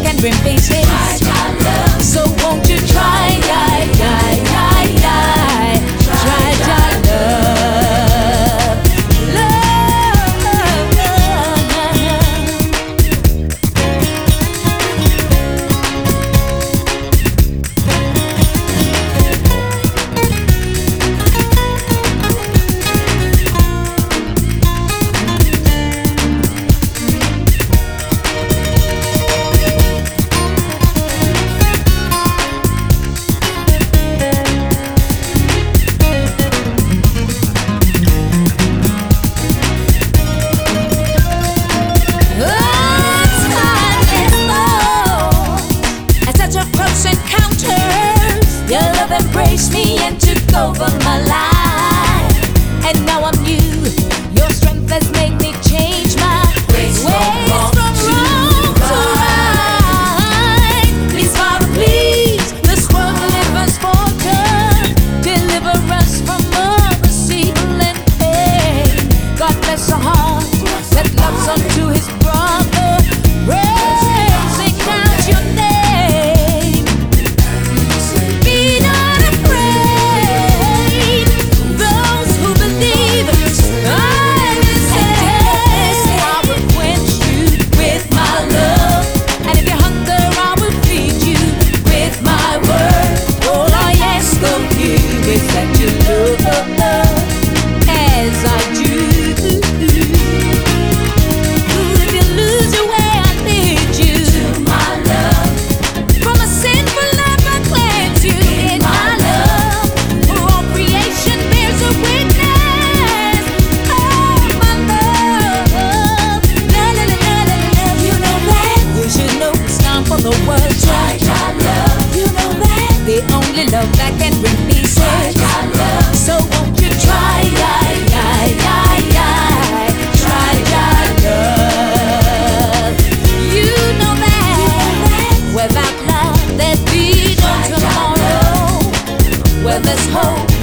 can bring peace. So won't you try, try embrace me and took over my life, and now I'm new. Your strength has made me change my ways from wrong to right. Please, Father, please, this world delivers fortune. Deliver us from all this evil and pain. God bless the heart that loves unto his brother, raising out your name. That you love as I do. If you lose your way, I lead you to my love. From a sinful life, I cleanse you in my love. For all creation bears a witness. Oh, my love. La la la la la la. You know that. You should know it's time for the world to try love. You know that. The only love that can bring peace. So won't you try love? You know that without love there'd be no tomorrow. Where there's hope